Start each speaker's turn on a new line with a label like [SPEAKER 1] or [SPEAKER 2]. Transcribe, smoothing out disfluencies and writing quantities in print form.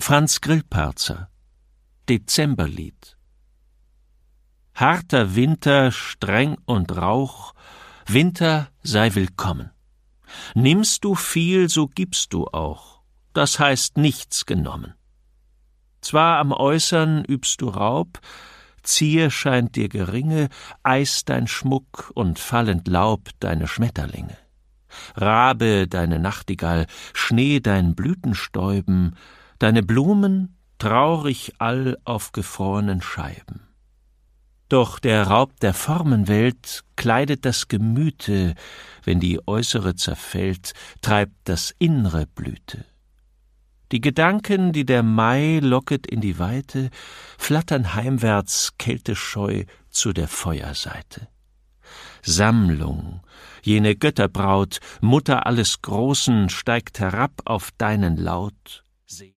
[SPEAKER 1] Franz Grillparzer, Dezemberlied. Harter Winter, streng und Rauch, Winter sei willkommen. Nimmst du viel, so gibst du auch, das heißt nichts genommen. Zwar am Äußern übst du Raub, Zier scheint dir geringe, Eis dein Schmuck und fallend Laub deine Schmetterlinge. Rabe deine Nachtigall, Schnee dein Blütenstäuben, deine Blumen traurig all auf gefrorenen Scheiben. Doch der Raub der Formenwelt kleidet das Gemüte, wenn die äußere zerfällt, treibt das Innre Blüte. Die Gedanken, die der Mai locket in die Weite, flattern heimwärts kältescheu zu der Feuerseite. Sammlung, jene Götterbraut, Mutter alles Großen, steigt herab auf deinen Laut.